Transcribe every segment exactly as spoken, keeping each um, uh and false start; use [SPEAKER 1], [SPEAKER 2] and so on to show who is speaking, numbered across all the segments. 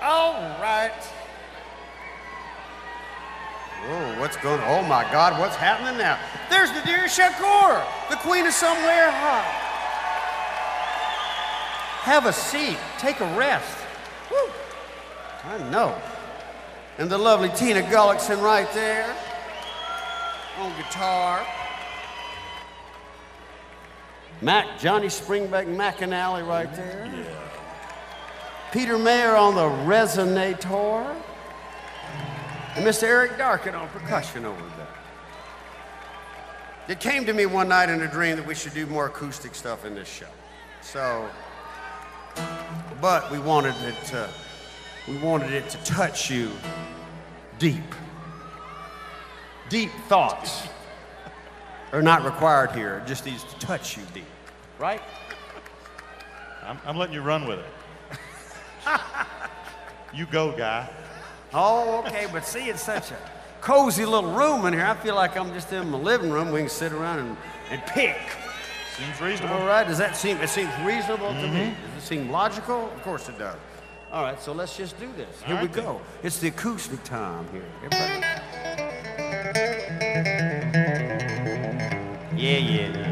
[SPEAKER 1] All right. Whoa, what's going on? Oh my God, what's happening now? There's Nadir Shakur, the queen of somewhere hot. Have a seat, take a rest. Woo. I know. And the lovely Tina Gullickson right there on guitar. Mac, Johnny Springback McAnally right there.
[SPEAKER 2] Yeah.
[SPEAKER 1] Peter Mayer on the resonator. And Mister Eric Darkin on percussion over there. It came to me one night in a dream that we should do more acoustic stuff in this show. So, but we wanted it to, we wanted it to touch you deep. Deep thoughts are not required here. It just needs to touch you deep, right?
[SPEAKER 2] I'm, I'm letting you run with it. You go, guy.
[SPEAKER 1] Oh, okay, but see, it's such a cozy little room in here. I feel like I'm just in my living room. We can sit around and, and pick.
[SPEAKER 2] Seems reasonable.
[SPEAKER 1] All right, does that seem, it seems reasonable
[SPEAKER 2] Mm-hmm.
[SPEAKER 1] to me? Does it seem logical? Of course it does. All right, so let's just do this. Here
[SPEAKER 2] All
[SPEAKER 1] we
[SPEAKER 2] right,
[SPEAKER 1] go. It's the acoustic time here. Everybody. Yeah, yeah, yeah.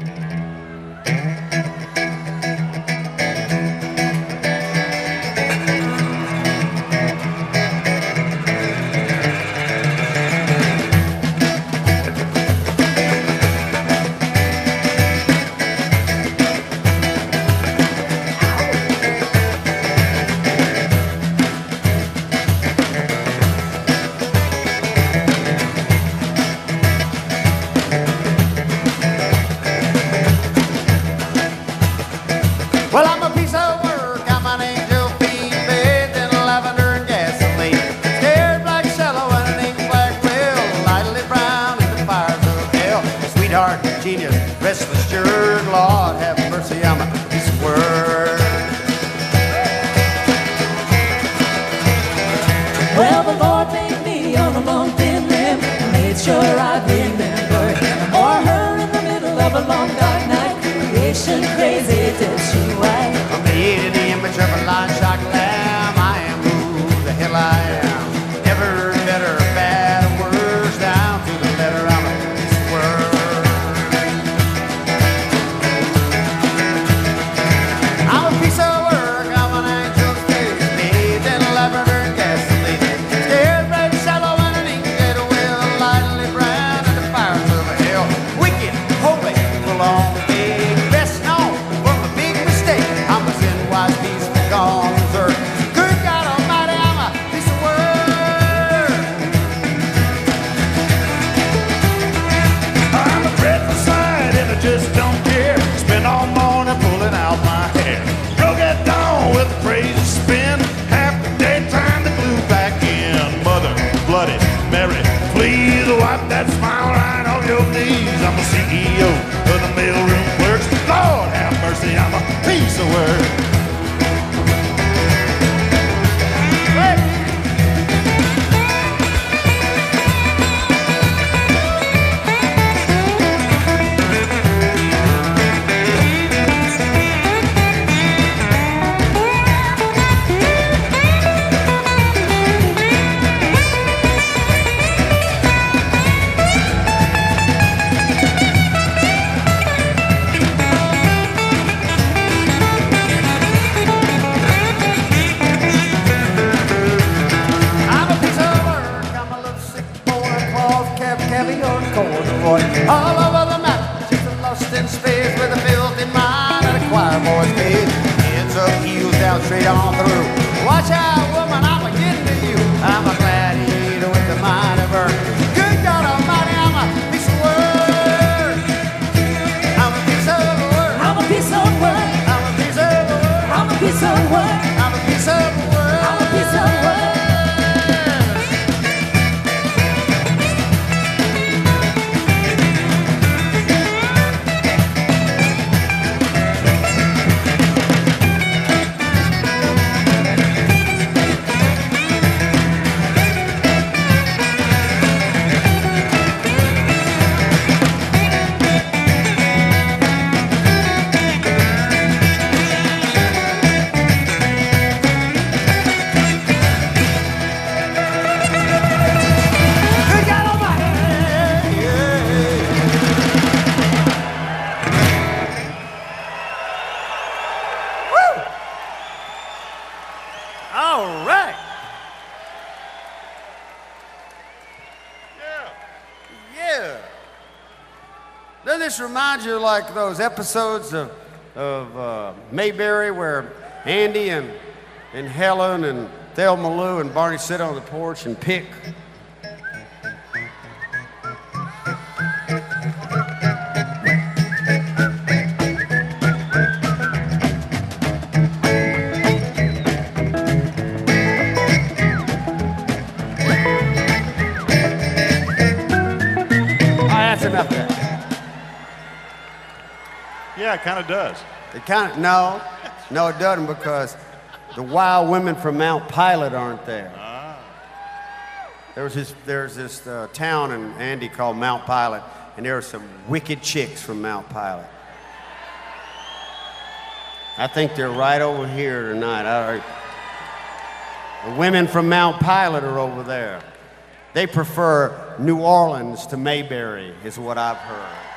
[SPEAKER 1] Well, I'm a piece of work. I'm an angel fiend, bathed in lavender and gasoline. Scared black shallow and an ink black whale, lightly brown in the fires of hell. Sweetheart, genius, restless jerk, Lord have mercy, I'm a piece of work.
[SPEAKER 3] Well, the Lord made me on a long thin limb, made sure I'd remember him or her in the middle of a long dark night. Creation crazy, did she right?
[SPEAKER 1] I'm made in the image of a lion-shock lamb. I am who the hell I am. Never better, bad, or worse, down to the letter. I'm a piece of work. I'm a piece of work. I'm an angel's face, bathed in lavender and gasoline. Scared, red, shallow, and an ink-dead whale, lightly brown in the fires of hell. Wicked, holy, full on the big, best known for my big mistake. I'm a sin wise piece of gone earth. Good God Almighty, I'm a piece of work.
[SPEAKER 2] I'm a dreadful sight and I just don't care. Spend all morning pulling out my hair. Broke at dawn with a crazy spin. Half the day trying to glue back in. Mother, bloody Mary, please wipe that smile right off your knees. I'm a C E O of the mailroom clerks. Lord have mercy, I'm a piece of work.
[SPEAKER 1] I'm a piece of work. I'm a little sick boy, claws, cab, caviar, corduroy. All over the map, just a lost in space with a filthy mind and a choir boy's cage. Heads up, heels down, straight on through. Watch out, woman, I'm a getting to you. I'm a gladiator with the mind of earth. Good God Almighty, I'm a piece of work. I'm a piece of work.
[SPEAKER 3] I'm a piece of work.
[SPEAKER 1] I'm a piece of work.
[SPEAKER 3] I'm a piece of work.
[SPEAKER 1] I'm a piece of work.
[SPEAKER 3] I'm a piece of work.
[SPEAKER 1] All right.
[SPEAKER 2] Yeah.
[SPEAKER 1] Yeah. Doesn't this remind you of like those episodes of, of uh, Mayberry where Andy and, and Helen and Thelma Lou and Barney sit on the porch and pick? Enough of that.
[SPEAKER 2] Yeah, it kind of does.
[SPEAKER 1] It kind of, no, no, it doesn't, because the wild women from Mount Pilot aren't there.
[SPEAKER 2] Ah.
[SPEAKER 1] There was this, there's this uh, town in Andy called Mount Pilot, and there are some wicked chicks from Mount Pilot. I think they're right over here tonight. I, the women from Mount Pilot are over there. They prefer New Orleans to Mayberry, is what I've heard.